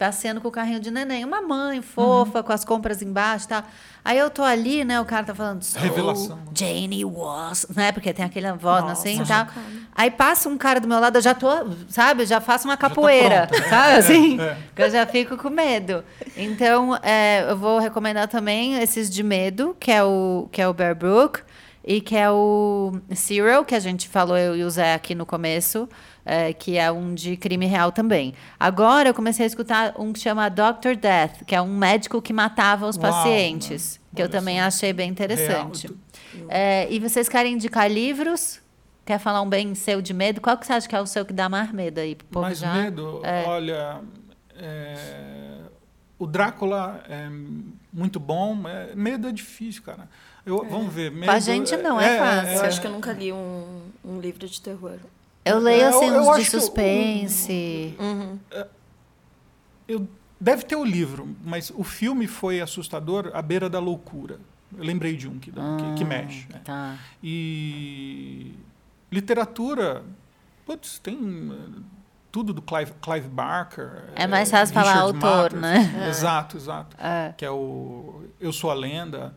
passeando com o carrinho de neném. Uma mãe fofa, com as compras embaixo e tal. Aí eu tô ali, né? O cara tá falando... Revelação. Jane was... Né? Porque tem aquela voz assim e tal. Aí passa um cara do meu lado, eu já tô... Sabe? Eu já faço uma capoeira. Tá sabe? Assim? Que eu já fico com medo. Então, eu vou recomendar também esses de medo, que é o Bear Brook. E que é o Serial, que a gente falou, eu e o Zé aqui no começo, que é um de crime real também. Agora eu comecei a escutar um que chama Dr. Death, que é um médico que matava os pacientes, que eu também achei bem interessante. E vocês querem indicar livros? Quer falar um bem seu de medo? Qual que você acha que é o seu que dá mais medo aí pro povo? Mais medo? Olha, o Drácula é muito bom, medo é difícil, cara. Vamos ver. Medo, a gente não é fácil. Eu acho que eu nunca li um livro de terror. Eu leio assim uns de suspense. Deve ter o livro, mas o filme foi assustador, À Beira da Loucura. Eu lembrei de um que mexe. Tá. E literatura, putz, tem tudo do Clive Barker. É mais fácil falar autor, né? Exato. Que é o Eu Sou a Lenda.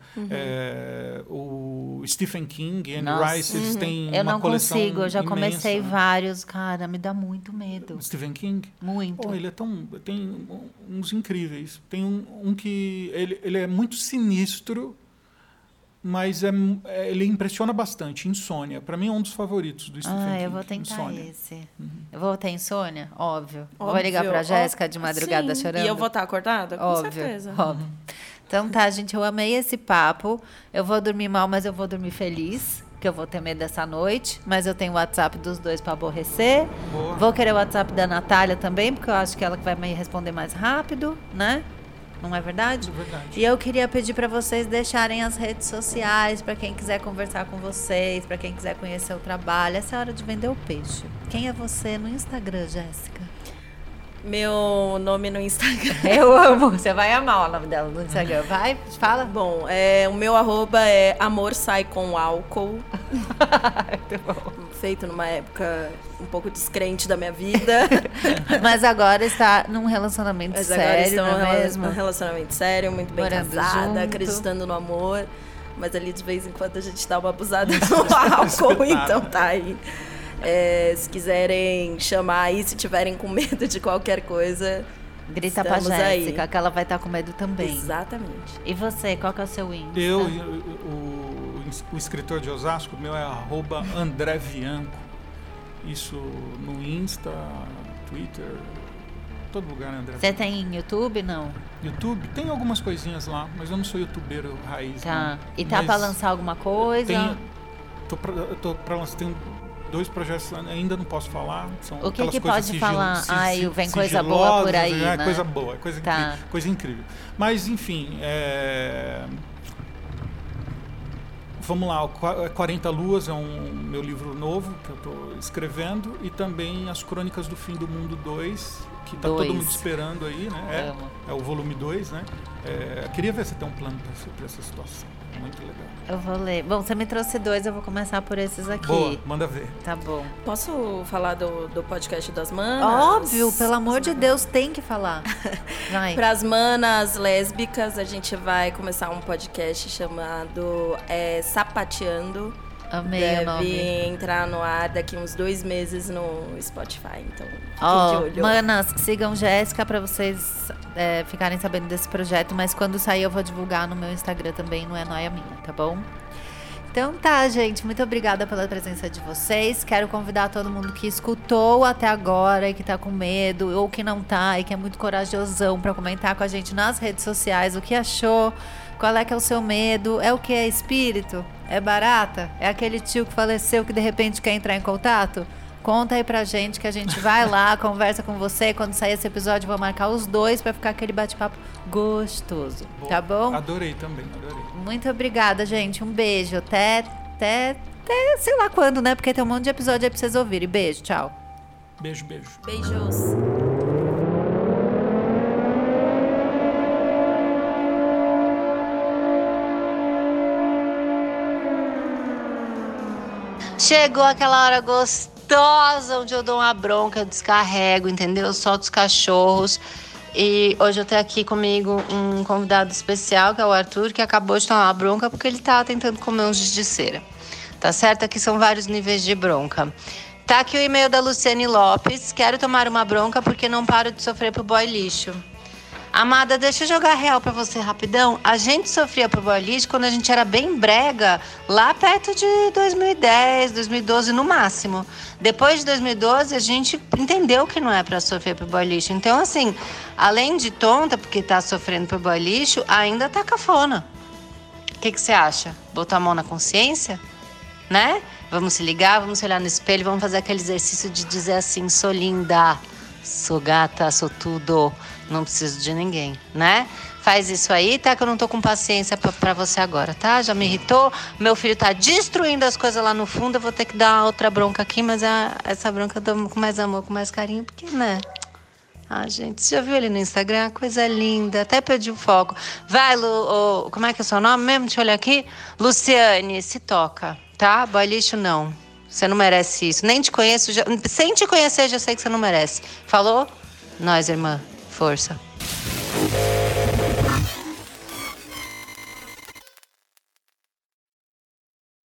O Stephen King, Anne Rice, eles têm uma coleção consigo, eu já imensa. Comecei vários, cara, me dá muito medo. Stephen King? Muito. Ele é tem uns incríveis. Tem um que ele é muito sinistro, mas ele impressiona bastante. Insônia. Para mim é um dos favoritos do Stephen King. Eu vou tentar Insônia. esse. Eu vou ter insônia? Óbvio. Vou ligar pra Jéssica de madrugada chorando. E eu vou estar acordada? Com certeza. Óbvio. Então tá, gente, eu amei esse papo. Eu vou dormir mal, mas eu vou dormir feliz, que eu vou ter medo dessa noite. Mas eu tenho o WhatsApp dos dois para aborrecer. Boa. Vou querer o WhatsApp da Natália também, porque eu acho que ela que vai me responder mais rápido, né? Não é verdade? É verdade. E eu queria pedir para vocês deixarem as redes sociais, para quem quiser conversar com vocês, para quem quiser conhecer o trabalho. Essa é a hora de vender o peixe. Quem é você no Instagram, Jéssica? Meu nome no Instagram. Eu amo. Você vai amar o nome dela no Instagram. Vai, fala. Bom, o meu arroba é Amor Sai Com Álcool. Muito bom. Feito numa época um pouco descrente da minha vida. Mas agora está num relacionamento sério, não é mesmo? Num relacionamento sério, muito bem Morando casada, junto. Acreditando no amor. Mas ali de vez em quando a gente dá uma abusada no álcool, então tá aí. Se quiserem chamar aí, se tiverem com medo de qualquer coisa, grita pra Jéssica, que ela vai estar com medo também. Exatamente. E você, qual que é o seu Insta? O escritor de Osasco, o meu é @AndréVianco. Isso no Insta, Twitter, todo lugar, né, André? Você tem YouTube, não? YouTube? Tem algumas coisinhas lá, mas eu não sou youtubeiro raiz. Tá. Não. E tá pra lançar alguma coisa? Tô pra lançar, tem 2 projetos, ainda não posso falar. São o que pode falar? Vem coisa sigilosas, boa por aí, né? Coisa boa, coisa incrível. Mas, enfim, vamos lá, 40 Luas é meu livro novo que eu estou escrevendo, e também As Crônicas do Fim do Mundo 2, que está todo mundo esperando aí, né? É o volume 2, né? Queria ver se tem um plano para essa situação. Muito legal. Eu vou ler. Bom, você me trouxe 2, eu vou começar por esses aqui. Boa, manda ver. Tá bom. Posso falar do podcast das manas? Óbvio, pelo amor de Deus, tem que falar. Vai. Para as manas lésbicas, a gente vai começar um podcast chamado Sapateando. Amei o nome. Deve entrar no ar daqui uns 2 meses no Spotify, então fiquem de olho. Manas, sigam Jéssica para vocês ficarem sabendo desse projeto, mas quando sair eu vou divulgar no meu Instagram também, não é nóia minha, tá bom? Então tá, gente, muito obrigada pela presença de vocês. Quero convidar todo mundo que escutou até agora e que tá com medo, ou que não tá, e que é muito corajosão para comentar com a gente nas redes sociais o que achou. Qual é que é o seu medo? É o que é espírito? É barata? É aquele tio que faleceu que de repente quer entrar em contato? Conta aí pra gente que a gente vai lá, conversa com você. Quando sair esse episódio, vou marcar os 2 pra ficar aquele bate-papo gostoso. Boa. Tá bom? Adorei também, adorei. Muito obrigada, gente. Um beijo. Até sei lá quando, né? Porque tem um monte de episódio aí pra vocês ouvirem. Beijo, tchau. Beijo. Beijos. Chegou aquela hora gostosa onde eu dou uma bronca, eu descarrego, entendeu? Eu solto os cachorros. E hoje eu tenho aqui comigo um convidado especial, que é o Arthur, que acabou de tomar uma bronca porque ele tá tentando comer uns giz de cera. Tá certo? Aqui são vários níveis de bronca. Tá aqui o e-mail da Luciane Lopes. Quero tomar uma bronca porque não paro de sofrer pro boy lixo. Amada, deixa eu jogar real pra você rapidão. A gente sofria pro boy lixo quando a gente era bem brega, lá perto de 2010, 2012 no máximo. Depois de 2012, a gente entendeu que não é pra sofrer pro boy lixo. Então, assim, além de tonta, porque tá sofrendo pro boy lixo, ainda tá cafona. O que você acha? Botar a mão na consciência? Né? Vamos se ligar, vamos se olhar no espelho, vamos fazer aquele exercício de dizer assim: sou linda, sou gata, sou tudo, não preciso de ninguém, né? Faz isso aí, tá? Que eu não tô com paciência pra você agora, tá? Já me irritou, meu filho tá destruindo as coisas lá no fundo, eu vou ter que dar outra bronca aqui, mas essa bronca eu dou com mais amor, com mais carinho, porque, né? Ah, gente, você já viu ele no Instagram? Coisa linda, até perdi o foco. Vai, Lu, como é que é o seu nome mesmo? Deixa eu olhar aqui. Luciane, se toca, tá? Boy lixo, não. Você não merece isso. Nem te conheço, sem te conhecer, já sei que você não merece. Falou? Nós, irmã. Força.